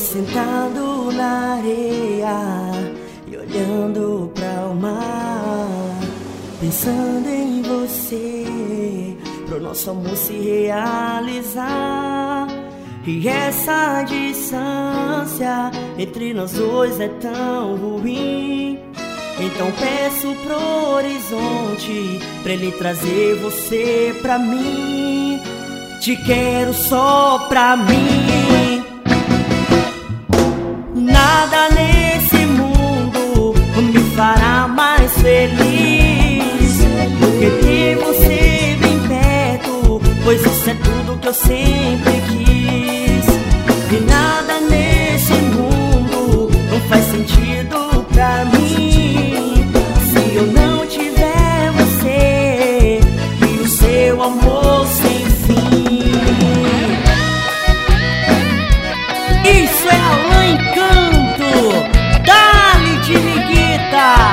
sentado na areia e olhando para o mar, pensando em você, pro nosso amor se realizar. E essa distância entre nós dois é tão ruim. Então peço pro horizonte pra ele trazer você pra mim. Te quero só pra mim. Nada nesse mundo me fará mais feliz do que ter você bem perto, pois isso é tudo que eu sempre quis. E nada nesse mundo não faz sentido pra mim se eu não tiver você e o seu amor sem fim. Isso é Alan Encanto, dá-lhe de miguita.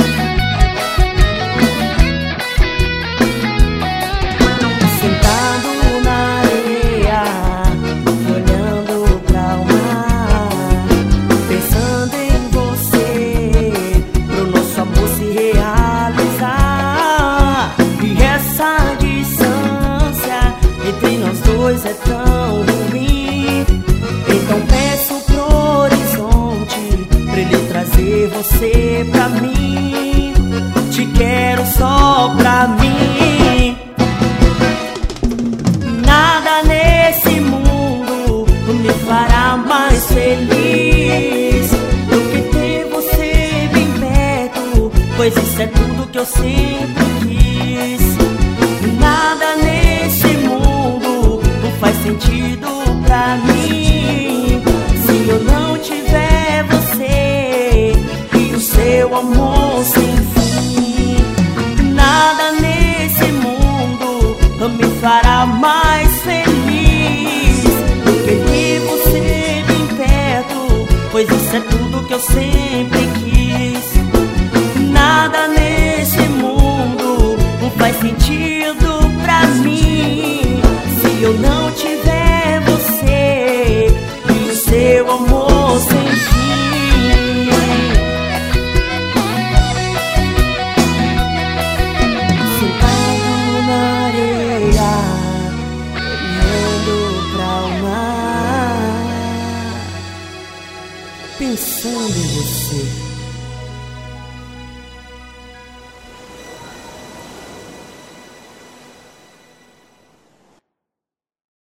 É tão ruim. Então peço pro horizonte pra ele trazer você pra mim. Te quero só pra mim. Nada nesse mundo me fará mais feliz do que ter você bem perto, pois isso é tudo que eu sempre quis. Nada nesse mundo faz sentido pra mim se eu não tiver você e o seu amor sem fim. Nada nesse mundo me fará mais feliz do que ter você bem perto, pois isso é tudo que eu sempre quis. Nada nesse mundo faz sentido pra mim se eu não tiver você e o seu amor sem fim. Sentado na areia, olhando pra o mar, pensando em você.